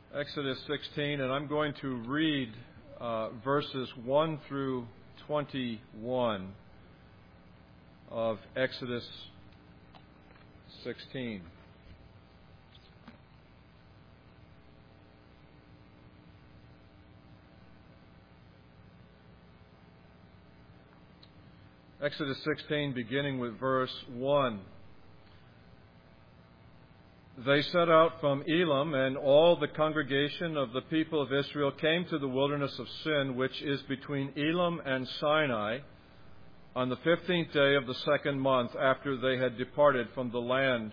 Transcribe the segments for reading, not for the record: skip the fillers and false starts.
Exodus 16, and I'm going to read verses 1 through 21 of Exodus 16. Exodus 16, beginning with verse 1. They set out from Elim, and all the congregation of the people of Israel came to the wilderness of Sin, which is between Elim and Sinai, on the 15th day of the second month after they had departed from the land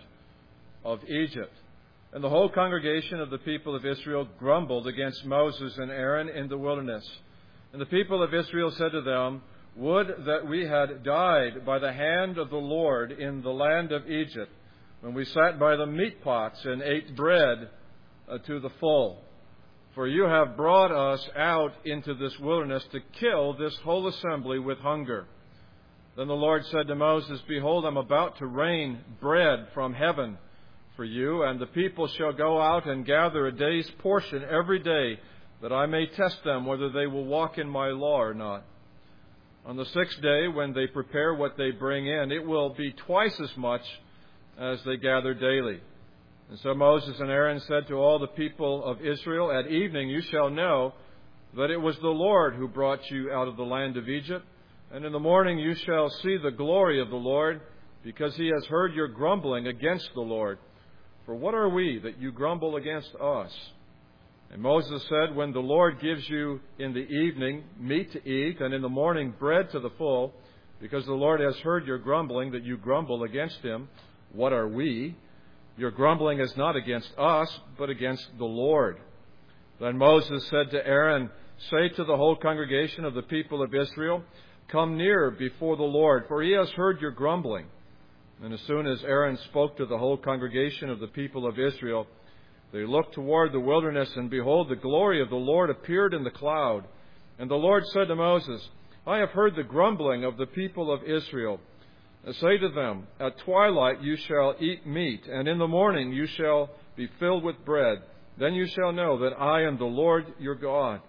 of Egypt. And the whole congregation of the people of Israel grumbled against Moses and Aaron in the wilderness. And the people of Israel said to them, "Would that we had died by the hand of the Lord in the land of Egypt, when we sat by the meat pots and ate bread to the full. For you have brought us out into this wilderness to kill this whole assembly with hunger." Then the Lord said to Moses, "Behold, I am about to rain bread from heaven for you, and the people shall go out and gather a day's portion every day, that I may test them whether they will walk in my law or not. On the sixth day, when they prepare what they bring in, it will be twice as much as they gather daily." And so Moses and Aaron said to all the people of Israel, "At evening you shall know that it was the Lord who brought you out of the land of Egypt. And in the morning you shall see the glory of the Lord, because he has heard your grumbling against the Lord. For what are we that you grumble against us?" And Moses said, "When the Lord gives you in the evening meat to eat, and in the morning bread to the full, because the Lord has heard your grumbling, that you grumble against him, what are we? Your grumbling is not against us, but against the Lord." Then Moses said to Aaron, "Say to the whole congregation of the people of Israel, 'Come near before the Lord, for he has heard your grumbling.'" And as soon as Aaron spoke to the whole congregation of the people of Israel, they looked toward the wilderness, and behold, the glory of the Lord appeared in the cloud. And the Lord said to Moses, "I have heard the grumbling of the people of Israel. Say to them, at twilight you shall eat meat, and in the morning you shall be filled with bread. Then you shall know that I am the Lord your God."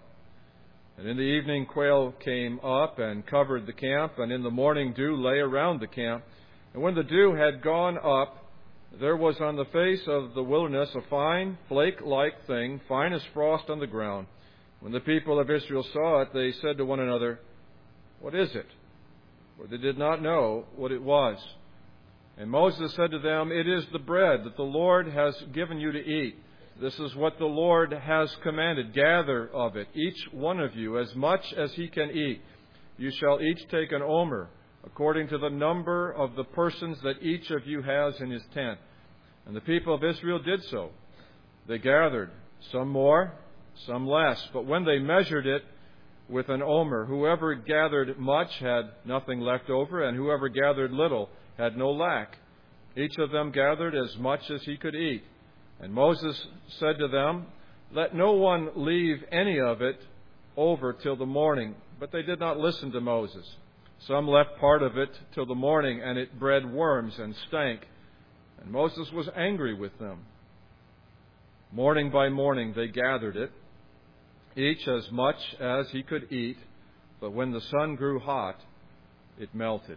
And in the evening quail came up and covered the camp, and in the morning dew lay around the camp. And when the dew had gone up, there was on the face of the wilderness a fine flake-like thing, fine as frost on the ground. When the people of Israel saw it, they said to one another, "What is it?" For they did not know what it was. And Moses said to them, "It is the bread that the Lord has given you to eat. This is what the Lord has commanded. Gather of it, each one of you, as much as he can eat. You shall each take an omer, according to the number of the persons that each of you has in his tent." And the people of Israel did so. They gathered, some more, some less. But when they measured it with an omer, whoever gathered much had nothing left over, and whoever gathered little had no lack. Each of them gathered as much as he could eat. And Moses said to them, "Let no one leave any of it over till the morning." But they did not listen to Moses. Some left part of it till the morning, and it bred worms and stank. And Moses was angry with them. Morning by morning they gathered it, each as much as he could eat, but when the sun grew hot, it melted.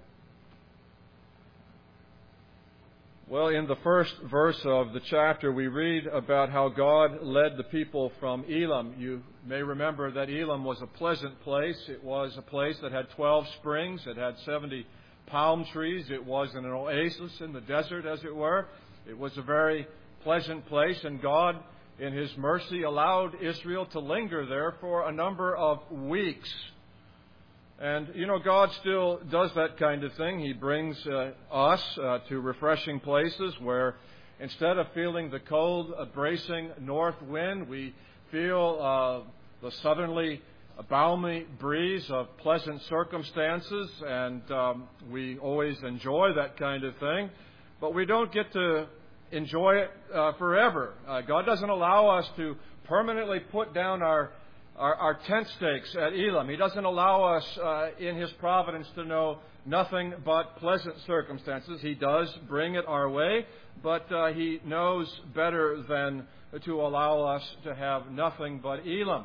Well, in the first verse of the chapter, we read about how God led the people from Elim. You may remember that Elim was a pleasant place. It was a place that had 12 springs. It had 70 palm trees. It was an oasis in the desert, as it were. It was a very pleasant place, and God, in His mercy, allowed Israel to linger there for a number of weeks. And, God still does that kind of thing. He brings us to refreshing places where instead of feeling the cold, bracing north wind, we feel the southerly, balmy breeze of pleasant circumstances. And we always enjoy that kind of thing. But we don't get to enjoy it forever. God doesn't allow us to permanently put down our our tent stakes at Elim. He doesn't allow us in His providence to know nothing but pleasant circumstances. He does bring it our way, but He knows better than to allow us to have nothing but Elim.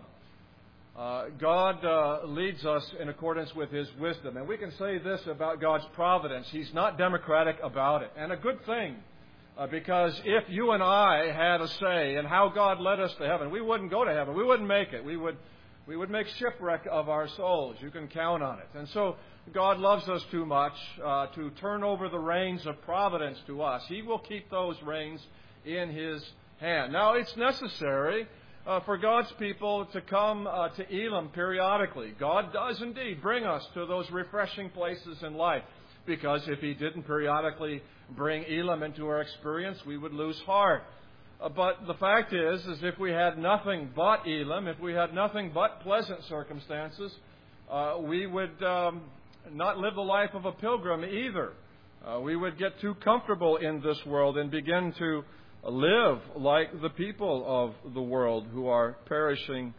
God leads us in accordance with His wisdom. And we can say this about God's providence. He's not democratic about it. And a good thing, because if you and I had a say in how God led us to heaven, we wouldn't go to heaven. We wouldn't make it. We would make shipwreck of our souls. You can count on it. And so God loves us too much to turn over the reins of providence to us. He will keep those reins in His hand. Now, it's necessary for God's people to come to Elim periodically. God does indeed bring us to those refreshing places in life, because if He didn't periodically bring Elim into our experience, we would lose heart. But the fact is if we had nothing but Elim, if we had nothing but pleasant circumstances, we would not live the life of a pilgrim either. We would get too comfortable in this world and begin to live like the people of the world who are perishing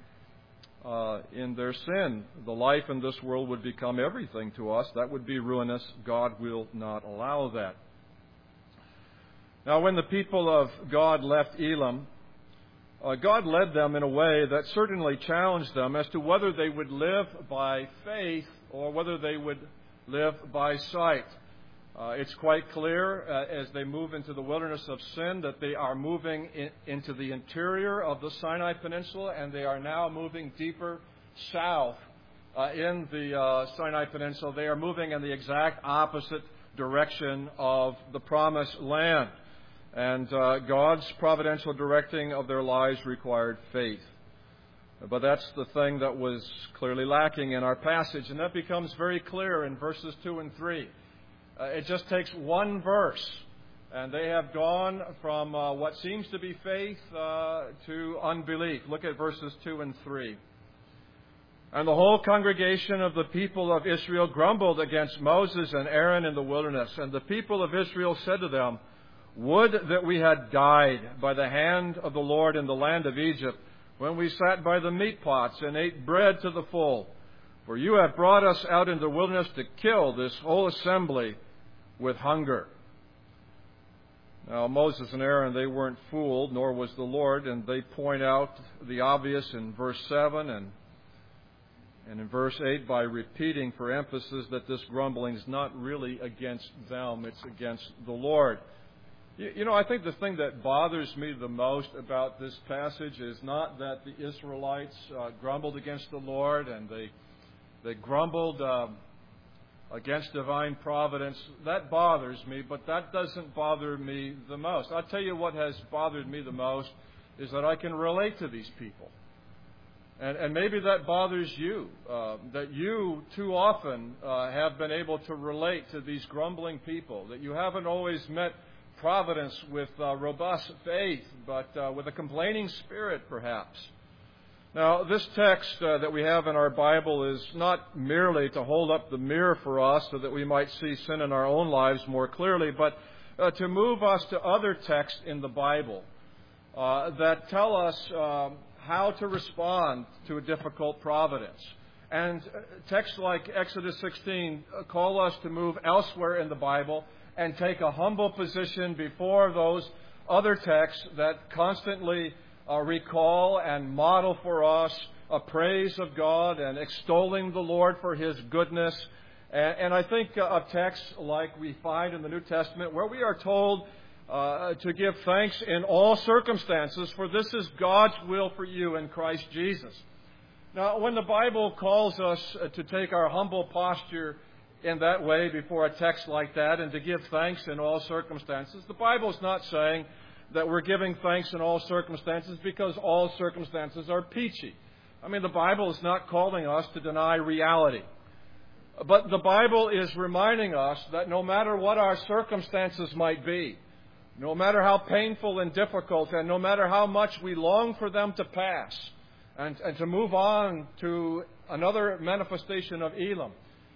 in their sin. The life in this world would become everything to us. That would be ruinous. God will not allow that. Now, when the people of God left Elim, God led them in a way that certainly challenged them as to whether they would live by faith or whether they would live by sight. It's quite clear as they move into the wilderness of sin that they are moving into the interior of the Sinai Peninsula, and they are now moving deeper south in the Sinai Peninsula. They are moving in the exact opposite direction of the Promised Land. And God's providential directing of their lives required faith. But that's the thing that was clearly lacking in our passage, and that becomes very clear in verses 2 and 3. It just takes one verse, and they have gone from what seems to be faith to unbelief. Look at verses 2 and 3. And the whole congregation of the people of Israel grumbled against Moses and Aaron in the wilderness. And the people of Israel said to them, "Would that we had died by the hand of the Lord in the land of Egypt, when we sat by the meat pots and ate bread to the full. For you have brought us out into the wilderness to kill this whole assembly with hunger." Now, Moses and Aaron, they weren't fooled, nor was the Lord, and they point out the obvious in verse 7 and in verse 8 by repeating for emphasis that this grumbling is not really against them, it's against the Lord. You know, I think the thing that bothers me the most about this passage is not that the Israelites grumbled against the Lord and they grumbled against divine providence. That bothers me, but that doesn't bother me the most. I'll tell you what has bothered me the most is that I can relate to these people. And maybe that bothers you, that you too often have been able to relate to these grumbling people, that you haven't always met providence with robust faith, but with a complaining spirit, perhaps. Now, this text that we have in our Bible is not merely to hold up the mirror for us so that we might see sin in our own lives more clearly, but to move us to other texts in the Bible that tell us how to respond to a difficult providence. And texts like Exodus 16 call us to move elsewhere in the Bible and take a humble position before those other texts that constantly recall and model for us a praise of God and extolling the Lord for His goodness. And I think of texts like we find in the New Testament where we are told to give thanks in all circumstances, for this is God's will for you in Christ Jesus. Now, when the Bible calls us to take our humble posture in that way before a text like that and to give thanks in all circumstances, the Bible is not saying that we're giving thanks in all circumstances because all circumstances are peachy. I mean, the Bible is not calling us to deny reality. But the Bible is reminding us that no matter what our circumstances might be, no matter how painful and difficult, and no matter how much we long for them to pass and to move on to another manifestation of Elim,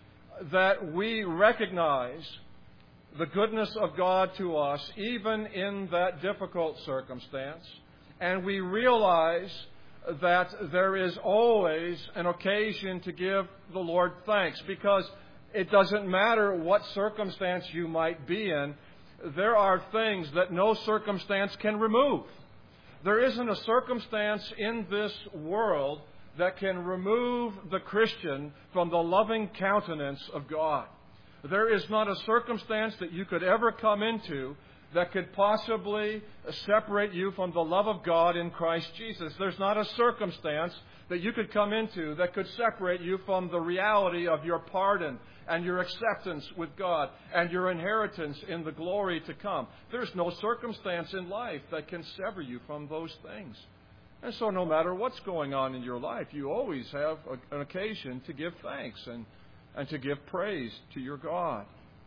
that we recognize the goodness of God to us even in that difficult circumstance, and we realize that there is always an occasion to give the Lord thanks, because it doesn't matter what circumstance you might be in, there are things that no circumstance can remove. There isn't a circumstance in this world that can remove the Christian from the loving countenance of God. There is not a circumstance that you could ever come into that could possibly separate you from the love of God in Christ Jesus. There's not a circumstance that you could come into that could separate you from the reality of your pardon and your acceptance with God and your inheritance in the glory to come. There's no circumstance in life that can sever you from those things. And so no matter what's going on in your life, you always have an occasion to give thanks and to give praise to your God.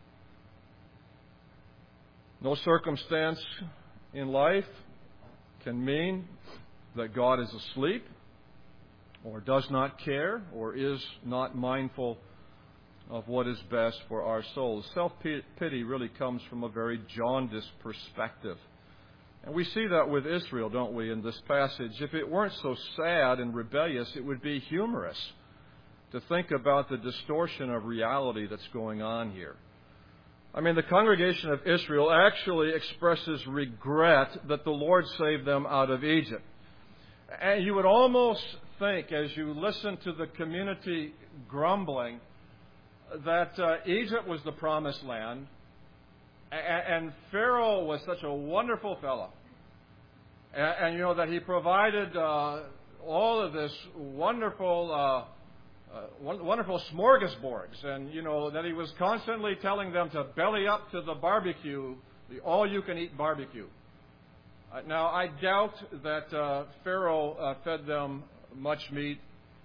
No circumstance in life can mean that God is asleep or does not care or is not mindful of what is best for our souls. Self-pity really comes from a very jaundiced perspective. And we see that with Israel, don't we, in this passage? If it weren't so sad and rebellious, it would be humorous to think about the distortion of reality that's going on here. I mean, the congregation of Israel actually expresses regret that the Lord saved them out of Egypt. And you would almost think, as you listen to the community grumbling, that Egypt was the promised land, and Pharaoh was such a wonderful fellow. And you know, that he provided all of this wonderful smorgasbords, and you know that he was constantly telling them to belly up to the barbecue, the all-you-can-eat barbecue. Now, I doubt that Pharaoh fed them much meat.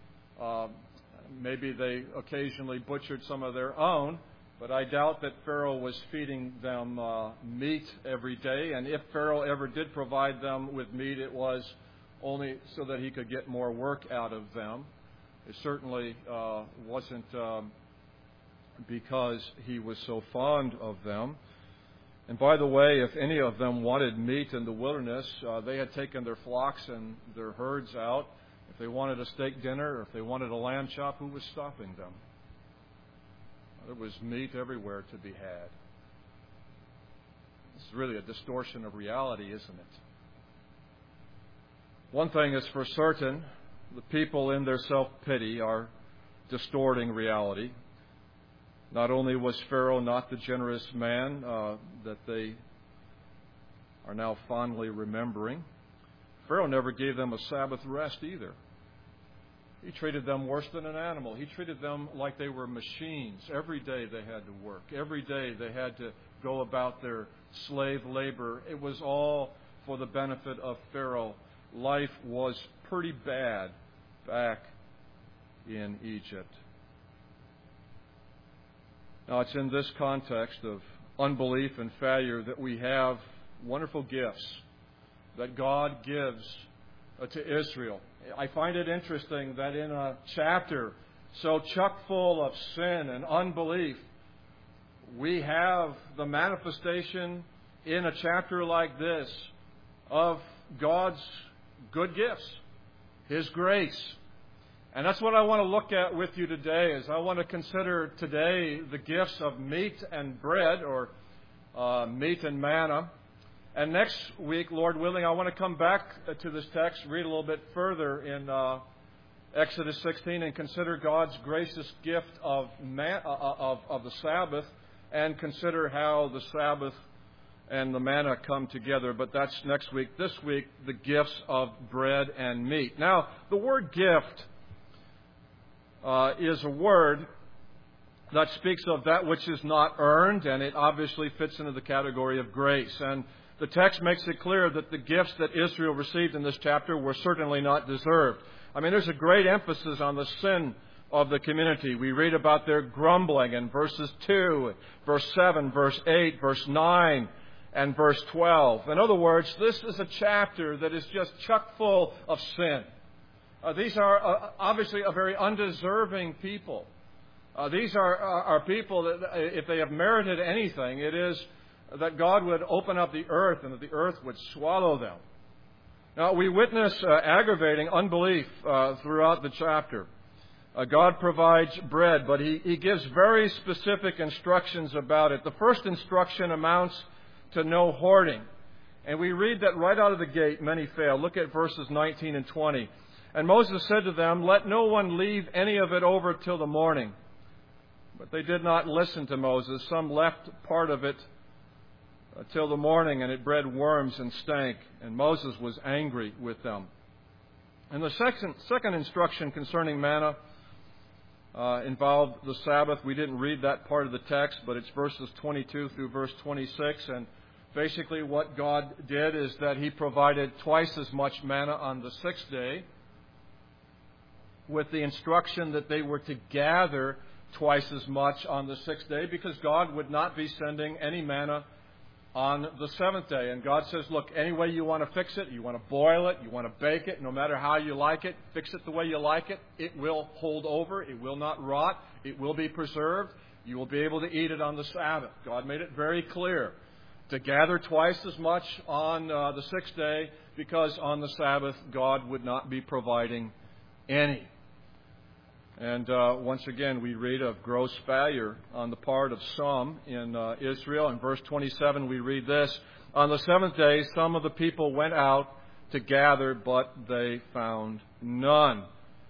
Maybe they occasionally butchered some of their own, but I doubt that Pharaoh was feeding them meat every day. And if Pharaoh ever did provide them with meat, it was only so that he could get more work out of them. It certainly wasn't because he was so fond of them. And by the way, if any of them wanted meat in the wilderness, they had taken their flocks and their herds out. If they wanted a steak dinner or if they wanted a lamb chop, who was stopping them? There was meat everywhere to be had. It's really a distortion of reality, isn't it? One thing is for certain, the people in their self-pity are distorting reality. Not only was Pharaoh not the generous man that they are now fondly remembering, Pharaoh never gave them a Sabbath rest either. He treated them worse than an animal. He treated them like they were machines. Every day they had to work. Every day they had to go about their slave labor. It was all for the benefit of Pharaoh. Life was pretty bad back in Egypt. Now, it's in this context of unbelief and failure that we have wonderful gifts that God gives to Israel. I find it interesting that in a chapter so chock full of sin and unbelief, we have the manifestation in a chapter like this of God's good gifts, His grace. And that's what I want to look at with you today, is I want to consider today the gifts of meat and bread, or meat and manna. And next week, Lord willing, I want to come back to this text, read a little bit further in Exodus 16, and consider God's gracious gift of the Sabbath, and consider how the Sabbath and the manna come together. But that's next week. This week, the gifts of bread and meat. Now, the word gift is a word that speaks of that which is not earned, and it obviously fits into the category of grace. And the text makes it clear that the gifts that Israel received in this chapter were certainly not deserved. I mean, there's a great emphasis on the sin of the community. We read about their grumbling in verses 2, verse 7, verse 8, verse 9, and verse 12. In other words, this is a chapter that is just chock full of sin. These are obviously a very undeserving people. These are people that, if they have merited anything, it is that God would open up the earth and that the earth would swallow them. Now, we witness aggravating unbelief throughout the chapter. God provides bread, but He gives very specific instructions about it. The first instruction amounts to no hoarding. And we read that right out of the gate, many fail. Look at verses 19 and 20. And Moses said to them, "Let no one leave any of it over till the morning." But they did not listen to Moses. Some left part of it till the morning, and it bred worms and stank. And Moses was angry with them. And the second instruction concerning manna involved the Sabbath. We didn't read that part of the text, but it's verses 22 through verse 26. And basically what God did is that He provided twice as much manna on the sixth day, with the instruction that they were to gather twice as much on the sixth day, because God would not be sending any manna on the seventh day. And God says, look, any way you want to fix it, you want to boil it, you want to bake it, no matter how you like it, fix it the way you like it, it will hold over, it will not rot, it will be preserved, you will be able to eat it on the Sabbath. God made it very clear to gather twice as much on the sixth day, because on the Sabbath God would not be providing any. And once again, we read of gross failure on the part of some in Israel. In verse 27, we read this: "On the seventh day, some of the people went out to gather, but they found none."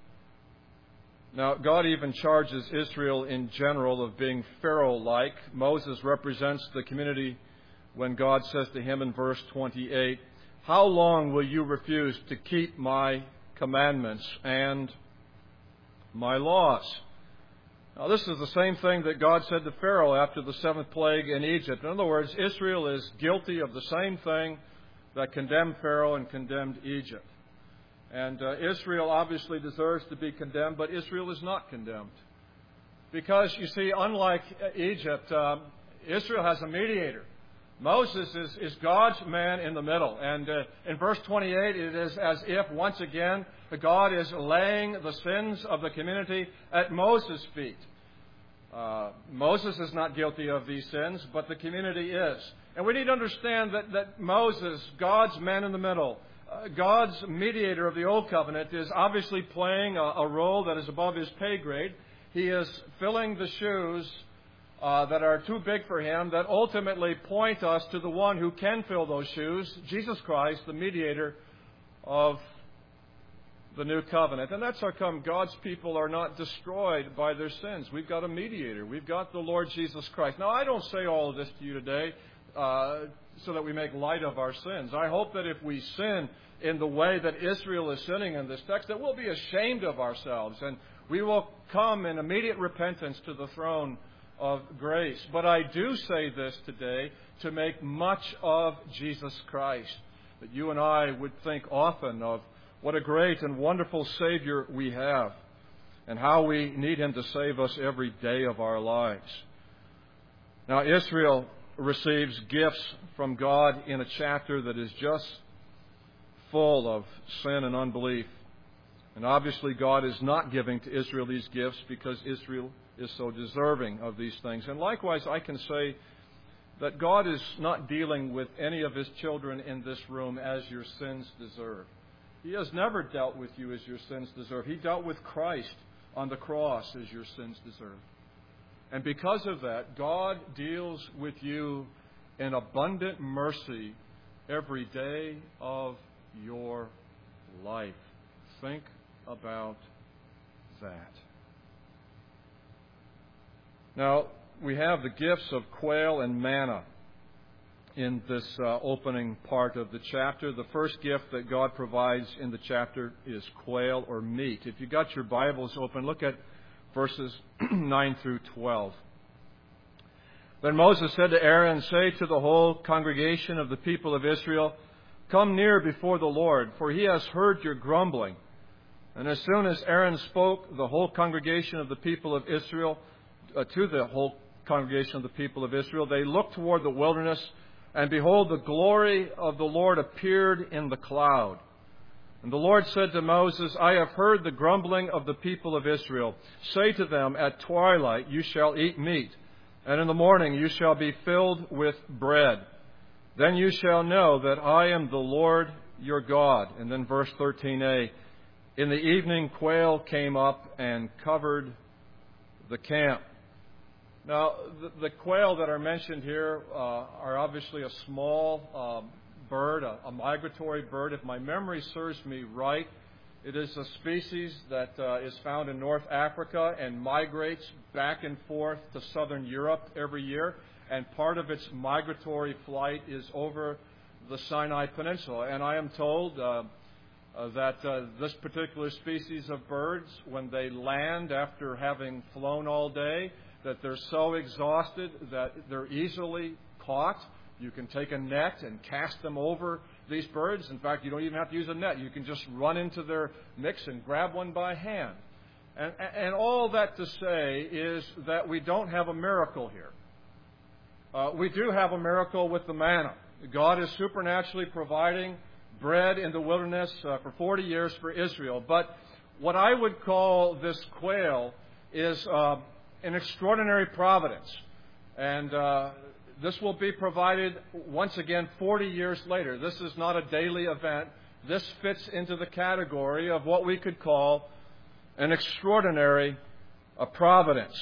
Now, God even charges Israel in general of being Pharaoh-like. Moses represents the community when God says to him in verse 28, "How long will you refuse to keep my commandments and my laws?" Now, this is the same thing that God said to Pharaoh after the seventh plague in Egypt. In other words, Israel is guilty of the same thing that condemned Pharaoh and condemned Egypt. And Israel obviously deserves to be condemned, but Israel is not condemned. Because, you see, unlike Egypt, Israel has a mediator. Moses is God's man in the middle. And in verse 28, it is as if, once again, God is laying the sins of the community at Moses' feet. Moses is not guilty of these sins, but the community is. And we need to understand that Moses, God's man in the middle, God's mediator of the Old Covenant, is obviously playing a role that is above his pay grade. He is filling the shoes that are too big for him, that ultimately point us to the one who can fill those shoes, Jesus Christ, the mediator of the new covenant. And that's how come God's people are not destroyed by their sins. We've got a mediator. We've got the Lord Jesus Christ. Now, I don't say all of this to you today so that we make light of our sins. I hope that if we sin in the way that Israel is sinning in this text, that we'll be ashamed of ourselves and we will come in immediate repentance to the throne of grace. But I do say this today to make much of Jesus Christ, that you and I would think often of what a great and wonderful Savior we have, and how we need Him to save us every day of our lives. Now, Israel receives gifts from God in a chapter that is just full of sin and unbelief. And obviously God is not giving to Israel these gifts because Israel is so deserving of these things. And likewise, I can say that God is not dealing with any of His children in this room as your sins deserve. He has never dealt with you as your sins deserve. He dealt with Christ on the cross as your sins deserve. And because of that, God deals with you in abundant mercy every day of your life. Think about that. Now, we have the gifts of quail and manna in this opening part of the chapter. The first gift that God provides in the chapter is quail or meat. If you got your Bibles open, look at verses 9 through 12. Then Moses said to Aaron, "Say to the whole congregation of the people of Israel, 'Come near before the Lord, for He has heard your grumbling.' And as soon as Aaron spoke, the whole congregation of the people of Israel, to the whole congregation of the people of Israel, they looked toward the wilderness, and behold, the glory of the Lord appeared in the cloud. And the Lord said to Moses, 'I have heard the grumbling of the people of Israel. Say to them, at twilight you shall eat meat, and in the morning you shall be filled with bread. Then you shall know that I am the Lord your God. And then verse 13a, in the evening quail came up and covered the camp. Now, the quail that are mentioned here are obviously a small bird, a migratory bird. If my memory serves me right, it is a species that is found in North Africa and migrates back and forth to southern Europe every year. And part of its migratory flight is over the Sinai Peninsula. And I am told that this particular species of birds, when they land after having flown all day, that they're so exhausted that they're easily caught. You can take a net and cast them over these birds. In fact, you don't even have to use a net. You can just run into their mix and grab one by hand. And all that to say is that we don't have a miracle here. We do have a miracle with the manna. God is supernaturally providing bread in the wilderness for 40 years for Israel. But what I would call this quail is an extraordinary providence. And this will be provided once again 40 years later. This is not a daily event. This fits into the category of what we could call an extraordinary providence.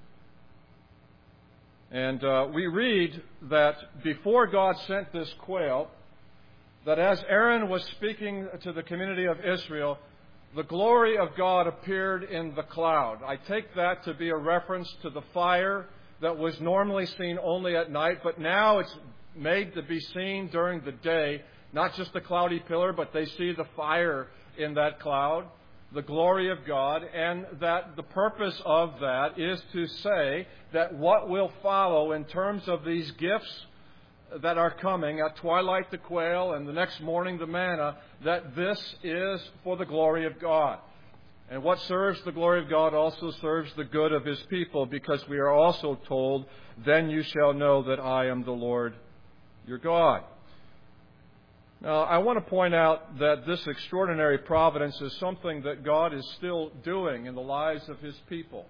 And we read that before God sent this quail, that as Aaron was speaking to the community of Israel, the glory of God appeared in the cloud. I take that to be a reference to the fire that was normally seen only at night, but now it's made to be seen during the day. Not just the cloudy pillar, but they see the fire in that cloud, the glory of God, and that the purpose of that is to say that what will follow in terms of these gifts that are coming, at twilight the quail and the next morning the manna, that this is for the glory of God. And what serves the glory of God also serves the good of His people, because we are also told, then you shall know that I am the Lord your God. Now, I want to point out that this extraordinary providence is something that God is still doing in the lives of His people.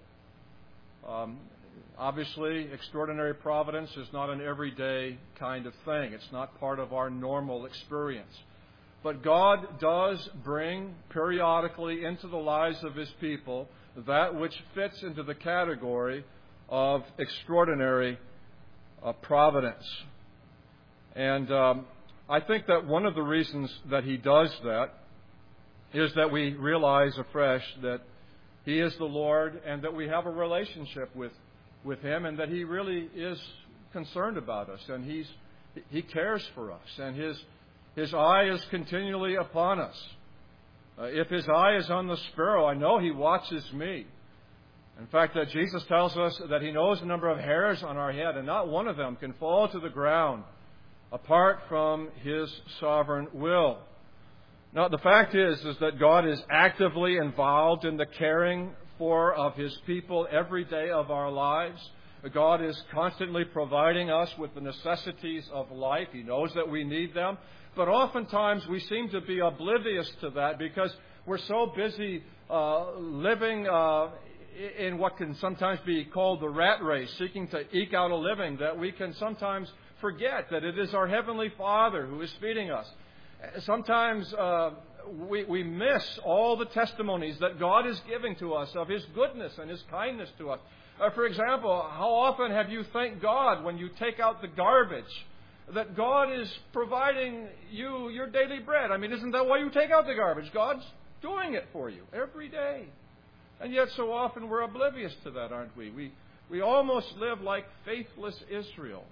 Obviously, extraordinary providence is not an everyday kind of thing. It's not part of our normal experience. But God does bring periodically into the lives of His people that which fits into the category of extraordinary providence. And I think that one of the reasons that He does that is that we realize afresh that He is the Lord and that we have a relationship with Him, and that He really is concerned about us, and He cares for us, and His eye is continually upon us. If His eye is on the sparrow, I know He watches me. In fact, Jesus tells us that He knows the number of hairs on our head, and not one of them can fall to the ground apart from His sovereign will. Now, the fact is that God is actively involved in the caring for of His people every day of our lives. God is constantly providing us with the necessities of life. He knows that we need them. But oftentimes we seem to be oblivious to that because we're so busy living in what can sometimes be called the rat race, seeking to eke out a living, that we can sometimes forget that it is our Heavenly Father who is feeding us. Sometimes we miss all the testimonies that God is giving to us of His goodness and His kindness to us. For example, how often have you thanked God when you take out the garbage that God is providing you your daily bread? I mean, isn't that why you take out the garbage? God's doing it for you every day. And yet so often we're oblivious to that, aren't we? We almost live like faithless Israel.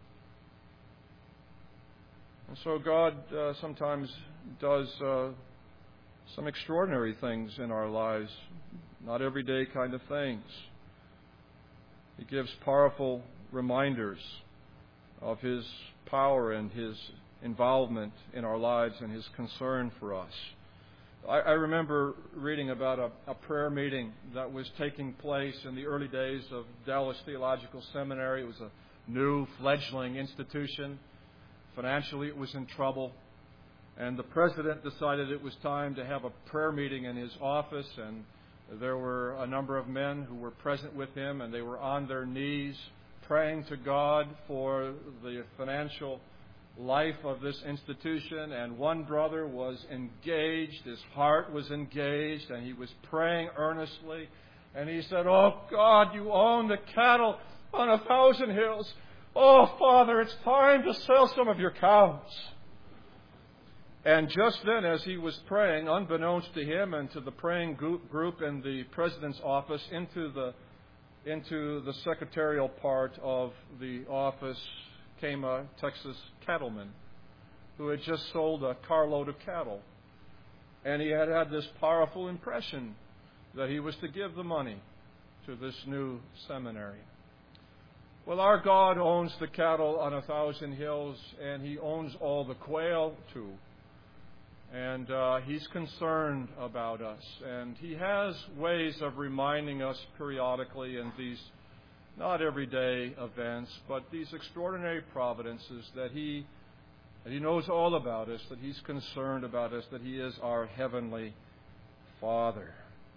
And so God sometimes does some extraordinary things in our lives, not everyday kind of things. He gives powerful reminders of His power and His involvement in our lives and His concern for us. I remember reading about a prayer meeting that was taking place in the early days of Dallas Theological Seminary. It was a new fledgling institution. Financially, it was in trouble. And the president decided it was time to have a prayer meeting in his office, and there were a number of men who were present with him, and they were on their knees praying to God for the financial life of this institution, and one brother was engaged, his heart was engaged, and he was praying earnestly, and he said, "Oh God, you own the cattle on 1,000 hills. Oh Father, it's time to sell some of your cows." And just then, as he was praying, unbeknownst to him and to the praying group in the president's office, into the secretarial part of the office came a Texas cattleman who had just sold a carload of cattle. And he had had this powerful impression that he was to give the money to this new seminary. Well, our God owns the cattle on 1,000 hills, and He owns all the quail too. And He's concerned about us. And He has ways of reminding us periodically in these not everyday events, but these extraordinary providences that He knows all about us, that He's concerned about us, that He is our Heavenly Father.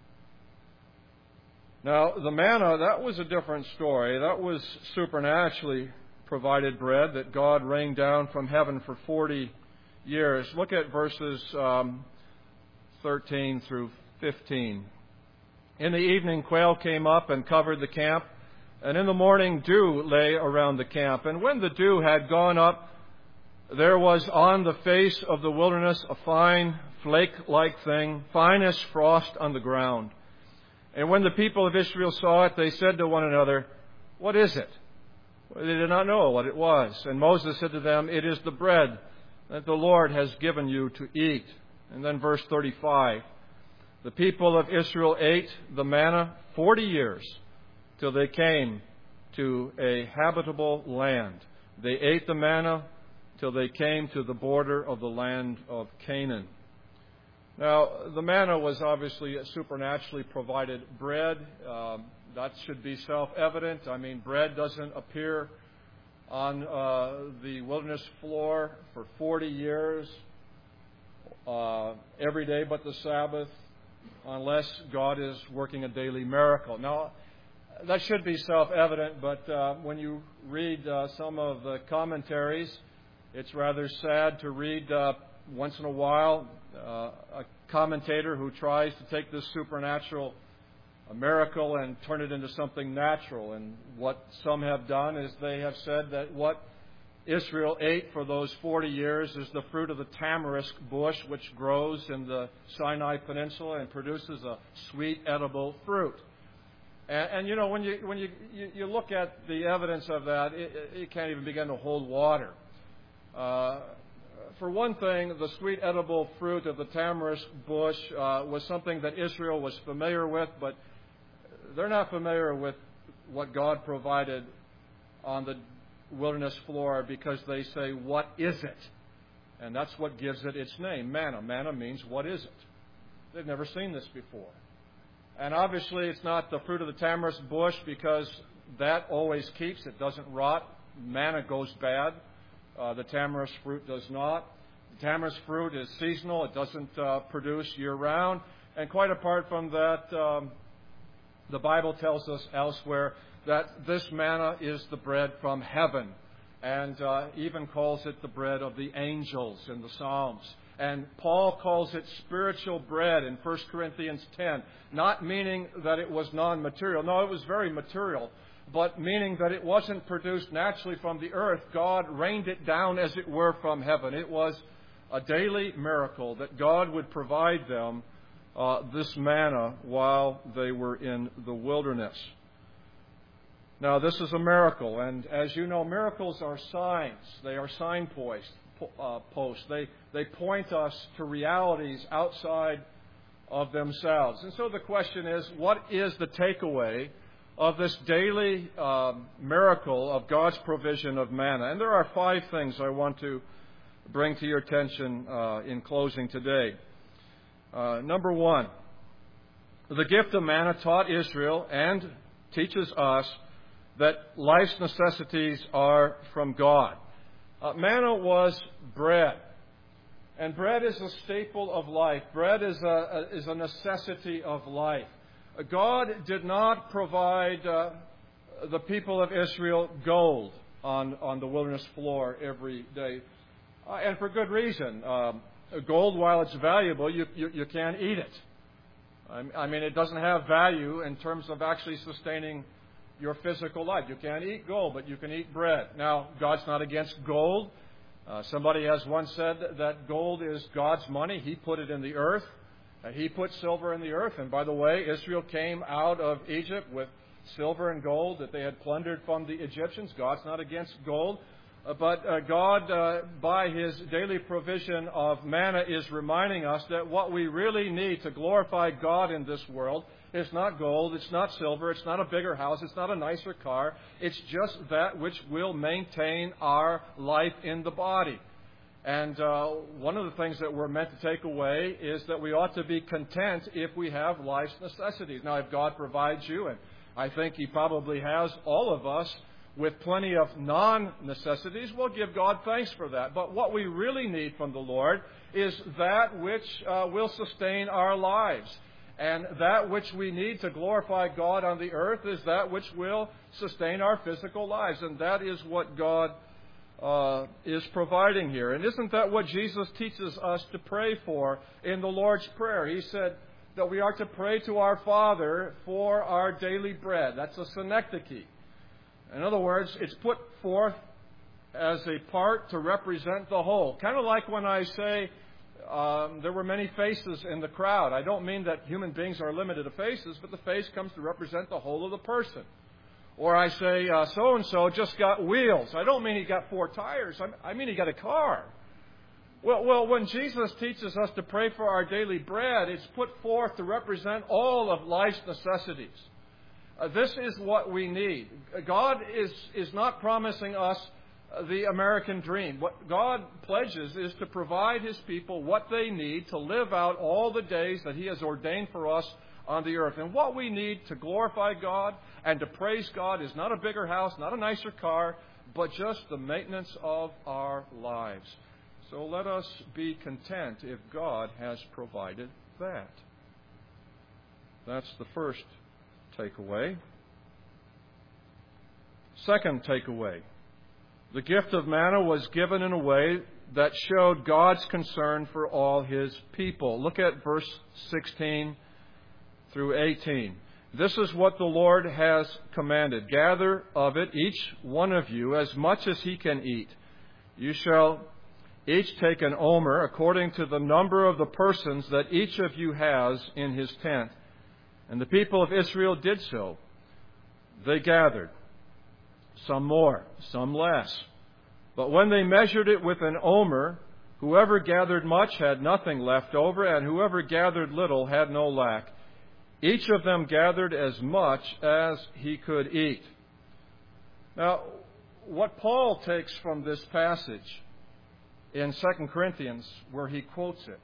Now, the manna, that was a different story. That was supernaturally provided bread that God rained down from heaven for 40 years. Look at verses 13 through 15. In the evening, quail came up and covered the camp, and in the morning dew lay around the camp. And when the dew had gone up, there was on the face of the wilderness a fine flake-like thing, fine as frost on the ground. And when the people of Israel saw it, they said to one another, "What is it?" Well, they did not know what it was. And Moses said to them, "It is the bread that the Lord has given you to eat." And then verse 35, the people of Israel ate the manna 40 years till they came to a habitable land. They ate the manna till they came to the border of the land of Canaan. Now, the manna was obviously supernaturally provided bread. That should be self-evident. I mean, bread doesn't appear on the wilderness floor for 40 years, every day but the Sabbath, unless God is working a daily miracle. Now, that should be self-evident, but when you read some of the commentaries, it's rather sad to read once in a while a commentator who tries to take this supernatural miracle and turn it into something natural. And what some have done is they have said that what Israel ate for those 40 years is the fruit of the tamarisk bush, which grows in the Sinai Peninsula and produces a sweet, edible fruit. And you know, when you look at the evidence of that, it can't even begin to hold water. For one thing, the sweet edible fruit of the tamarisk bush was something that Israel was familiar with, but they're not familiar with what God provided on the wilderness floor because they say, "What is it?" And that's what gives it its name, manna. Manna means, what is it? They've never seen this before. And obviously it's not the fruit of the tamarisk bush because that always keeps. It doesn't rot. Manna goes bad. The tamarisk fruit does not. The tamarisk fruit is seasonal. It doesn't produce year-round. And quite apart from that, the Bible tells us elsewhere that this manna is the bread from heaven, and even calls it the bread of the angels in the Psalms. And Paul calls it spiritual bread in 1 Corinthians 10, not meaning that it was non-material. No, it was very material, but meaning that it wasn't produced naturally from the earth. God rained it down, as it were, from heaven. It was a daily miracle that God would provide them this manna while they were in the wilderness. Now, this is a miracle, and as you know, miracles are signs. They are signposts. They point us to realities outside of themselves. And so the question is, what is the takeaway of this daily miracle of God's provision of manna? And there are 5 things I want to bring to your attention in closing today. Number 1, the gift of manna taught Israel and teaches us that life's necessities are from God. Manna was bread, and bread is a staple of life. Bread is a necessity of life. God did not provide the people of Israel gold on the wilderness floor every day. And for good reason. Gold, while it's valuable, you can't eat it. I mean, it doesn't have value in terms of actually sustaining your physical life. You can't eat gold, but you can eat bread. Now, God's not against gold. Somebody has once said that gold is God's money. He put it in the earth. He put silver in the earth. And by the way, Israel came out of Egypt with silver and gold that they had plundered from the Egyptians. God's not against gold. But God, by His daily provision of manna, is reminding us that what we really need to glorify God in this world is not gold, it's not silver, it's not a bigger house, it's not a nicer car. It's just that which will maintain our life in the body. And one of the things that we're meant to take away is that we ought to be content if we have life's necessities. Now, if God provides you, and I think He probably has all of us, with plenty of non-necessities, we'll give God thanks for that. But what we really need from the Lord is that which will sustain our lives. And that which we need to glorify God on the earth is that which will sustain our physical lives. And that is what God is providing here. And isn't that what Jesus teaches us to pray for in the Lord's Prayer? He said that we are to pray to our Father for our daily bread. That's a synecdoche. In other words, it's put forth as a part to represent the whole. Kind of like when I say there were many faces in the crowd. I don't mean that human beings are limited to faces, but the face comes to represent the whole of the person. Or I say so-and-so just got wheels. I don't mean he got 4 tires. I mean he got a car. Well, when Jesus teaches us to pray for our daily bread, it's put forth to represent all of life's necessities. This is what we need. God is not promising us the American dream. What God pledges is to provide His people what they need to live out all the days that He has ordained for us on the earth. And what we need to glorify God and to praise God is not a bigger house, not a nicer car, but just the maintenance of our lives. So let us be content if God has provided that. That's the first takeaway. Second takeaway. The gift of manna was given in a way that showed God's concern for all His people. Look at verse 16 through 18. This is what the Lord has commanded. Gather of it, each one of you, as much as he can eat. You shall each take an omer according to the number of the persons that each of you has in his tent. And the people of Israel did so. They gathered, some more, some less. But when they measured it with an omer, whoever gathered much had nothing left over, and whoever gathered little had no lack. Each of them gathered as much as he could eat. Now, what Paul takes from this passage in 2 Corinthians, where he quotes it,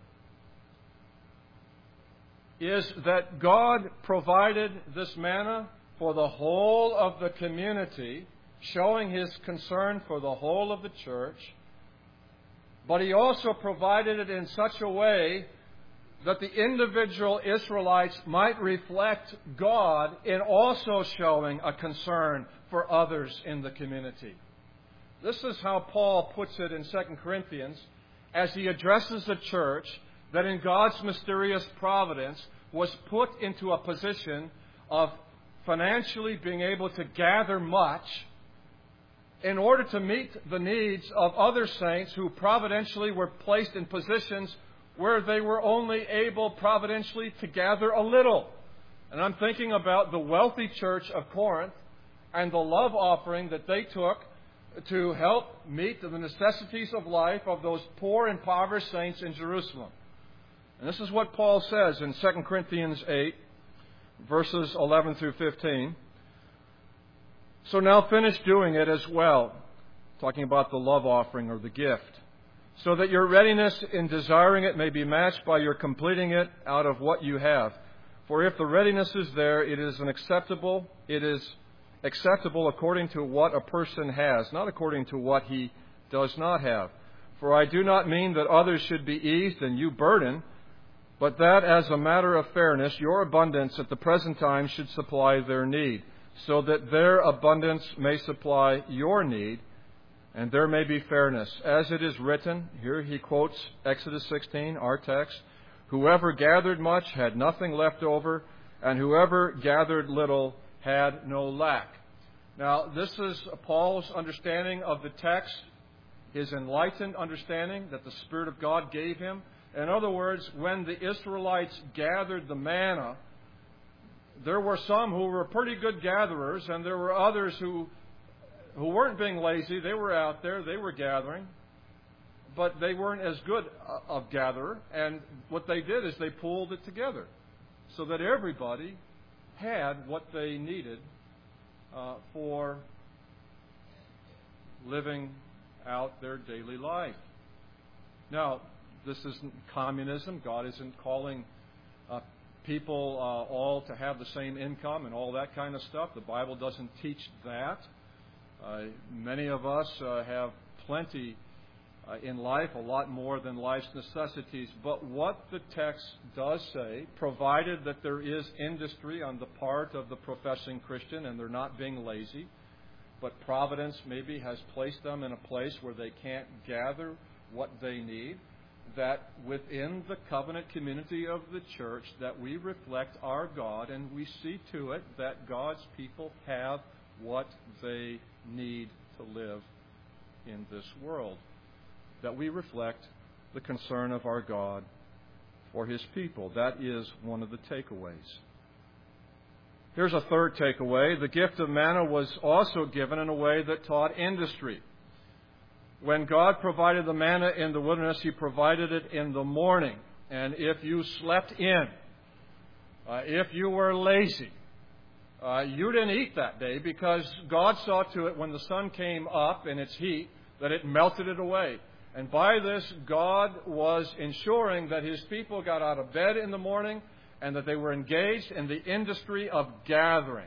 is that God provided this manna for the whole of the community, showing His concern for the whole of the church. But He also provided it in such a way that the individual Israelites might reflect God in also showing a concern for others in the community. This is how Paul puts it in 2 Corinthians as he addresses the church that in God's mysterious providence was put into a position of financially being able to gather much in order to meet the needs of other saints who providentially were placed in positions where they were only able providentially to gather a little. And I'm thinking about the wealthy church of Corinth and the love offering that they took to help meet the necessities of life of those poor, impoverished saints in Jerusalem. And this is what Paul says in 2 Corinthians 8, verses 11 through 15. So now finish doing it as well, talking about the love offering or the gift, so that your readiness in desiring it may be matched by your completing it out of what you have. For if the readiness is there, it is acceptable according to what a person has, not according to what he does not have. For I do not mean that others should be eased and you burdened, but that as a matter of fairness, your abundance at the present time should supply their need, so that their abundance may supply your need, and there may be fairness. As it is written, here he quotes Exodus 16, our text, whoever gathered much had nothing left over, and whoever gathered little had no lack. Now, this is Paul's understanding of the text, his enlightened understanding that the Spirit of God gave him. In other words, when the Israelites gathered the manna, there were some who were pretty good gatherers, and there were others who weren't being lazy. They were out there, they were gathering, but they weren't as good of gatherer. And what they did is they pooled it together so that everybody had what they needed for living out their daily life. Now, this isn't communism. God isn't calling people all to have the same income and all that kind of stuff. The Bible doesn't teach that. Many of us have plenty in life, a lot more than life's necessities. But what the text does say, provided that there is industry on the part of the professing Christian and they're not being lazy, but providence maybe has placed them in a place where they can't gather what they need, that within the covenant community of the church that we reflect our God and we see to it that God's people have what they need to live in this world. That we reflect the concern of our God for His people. That is one of the takeaways. Here's a third takeaway. The gift of manna was also given in a way that taught industry. When God provided the manna in the wilderness, He provided it in the morning. And if you slept in, if you were lazy, you didn't eat that day because God saw to it when the sun came up in its heat that it melted it away. And by this, God was ensuring that His people got out of bed in the morning and that they were engaged in the industry of gathering.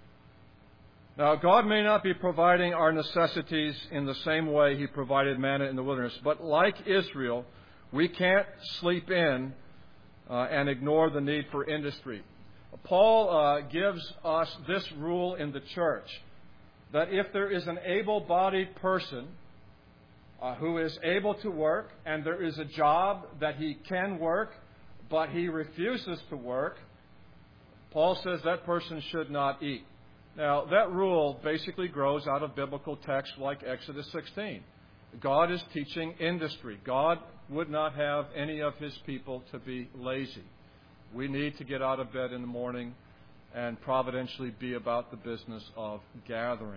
Now, God may not be providing our necessities in the same way He provided manna in the wilderness, but like Israel, we can't sleep in and ignore the need for industry. Paul gives us this rule in the church, that if there is an able-bodied person who is able to work, and there is a job that he can work, but he refuses to work, Paul says that person should not eat. Now, that rule basically grows out of biblical texts like Exodus 16. God is teaching industry. God would not have any of His people to be lazy. We need to get out of bed in the morning and providentially be about the business of gathering.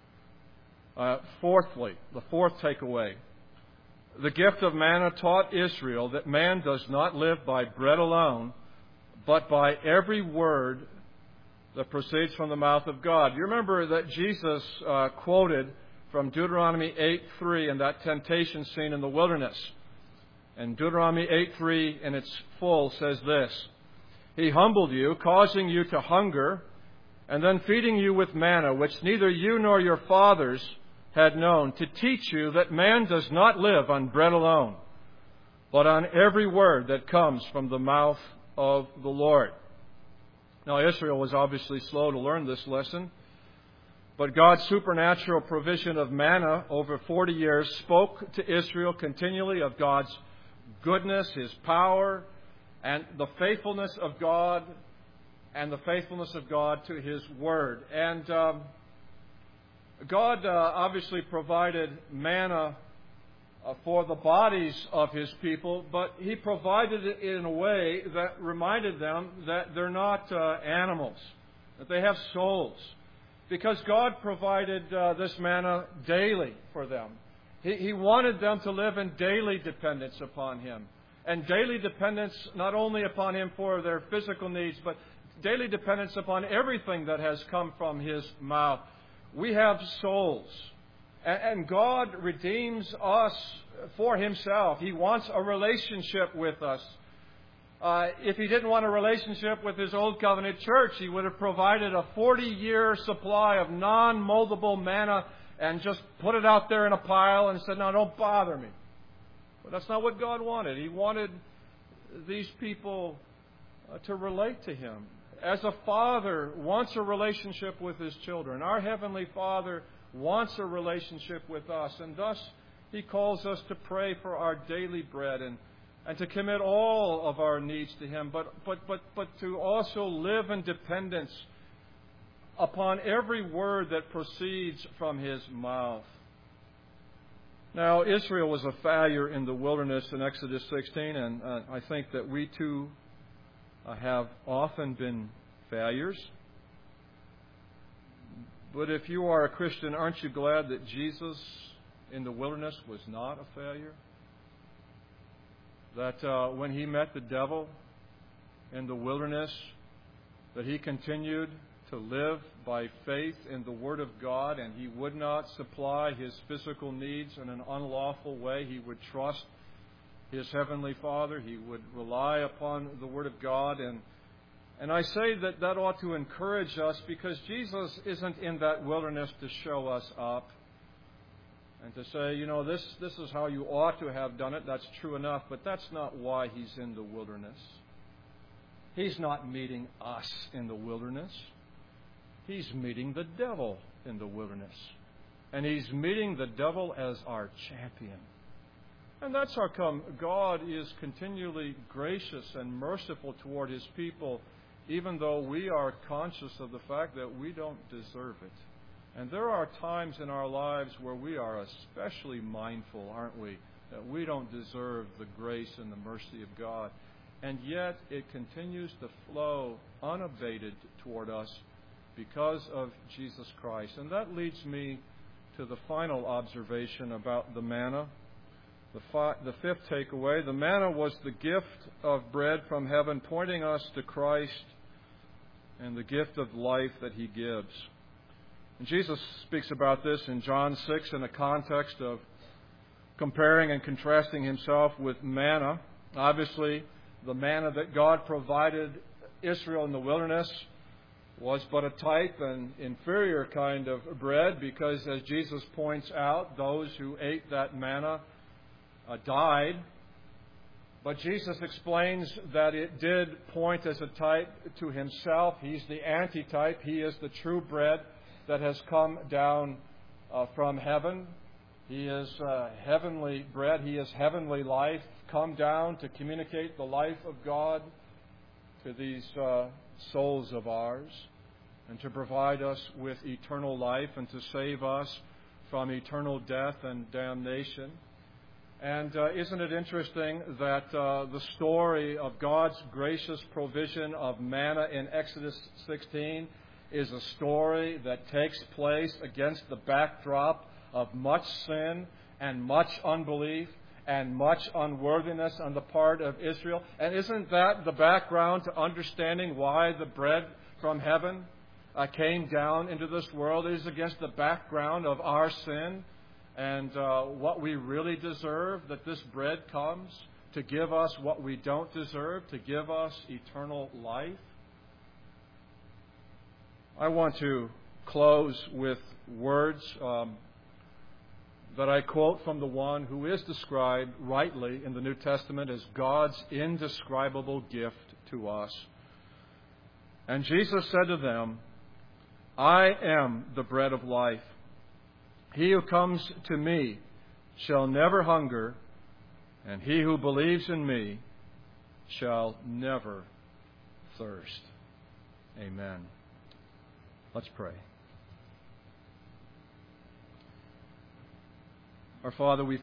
Fourthly, the fourth takeaway, the gift of manna taught Israel that man does not live by bread alone, but by every word that proceeds from the mouth of God. You remember that Jesus quoted from Deuteronomy 8:3 in that temptation scene in the wilderness. And Deuteronomy 8:3 in its full says this, He humbled you, causing you to hunger, and then feeding you with manna, which neither you nor your fathers had known, to teach you that man does not live on bread alone, but on every word that comes from the mouth of the Lord. Now, Israel was obviously slow to learn this lesson, but God's supernatural provision of manna over 40 years spoke to Israel continually of God's goodness, His power, and the faithfulness of God, and the faithfulness of God to His Word. And God obviously provided manna for the bodies of His people, but He provided it in a way that reminded them that they're not animals, that they have souls. Because God provided this manna daily for them. He wanted them to live in daily dependence upon Him. And daily dependence not only upon Him for their physical needs, but daily dependence upon everything that has come from His mouth. We have souls. And God redeems us for Himself. He wants a relationship with us. If He didn't want a relationship with His Old Covenant church, He would have provided a 40-year supply of non-moldable manna and just put it out there in a pile and said, no, don't bother me. But that's not what God wanted. He wanted these people to relate to Him. As a father wants a relationship with his children, our Heavenly Father wants a relationship with us, and thus He calls us to pray for our daily bread and to commit all of our needs to Him, but to also live in dependence upon every word that proceeds from His mouth. Now, Israel was a failure in the wilderness in Exodus 16, and I think that we too have often been failures. But if you are a Christian, aren't you glad that Jesus in the wilderness was not a failure? That when He met the devil in the wilderness, that He continued to live by faith in the Word of God, and He would not supply His physical needs in an unlawful way. He would trust His Heavenly Father. He would rely upon the Word of God. And I say that ought to encourage us, because Jesus isn't in that wilderness to show us up and to say, this is how you ought to have done it. That's true enough, but that's not why He's in the wilderness. He's not meeting us in the wilderness. He's meeting the devil in the wilderness. And He's meeting the devil as our champion. And that's how come God is continually gracious and merciful toward His people, even though we are conscious of the fact that we don't deserve it. And there are times in our lives where we are especially mindful, aren't we, that we don't deserve the grace and the mercy of God. And yet it continues to flow unabated toward us because of Jesus Christ. And that leads me to the final observation about the manna. The fifth takeaway, the manna was the gift of bread from heaven, pointing us to Christ and the gift of life that He gives. And Jesus speaks about this in John 6 in the context of comparing and contrasting Himself with manna. Obviously, the manna that God provided Israel in the wilderness was but a type and inferior kind of bread, because, as Jesus points out, those who ate that manna died. But Jesus explains that it did point as a type to Himself. He's the antitype. He is the true bread that has come down from heaven. He is heavenly bread. He is heavenly life, come down to communicate the life of God to these souls of ours, and to provide us with eternal life, and to save us from eternal death and damnation. And isn't it interesting that the story of God's gracious provision of manna in Exodus 16 is a story that takes place against the backdrop of much sin and much unbelief and much unworthiness on the part of Israel? And isn't that the background to understanding why the bread from heaven came down into this world? It is against the background of our sin and what we really deserve, that this bread comes to give us what we don't deserve, to give us eternal life. I want to close with words that I quote from the one who is described rightly in the New Testament as God's indescribable gift to us. And Jesus said to them, "I am the bread of life. He who comes to me shall never hunger, and he who believes in me shall never thirst." Amen. Let's pray. Our Father, we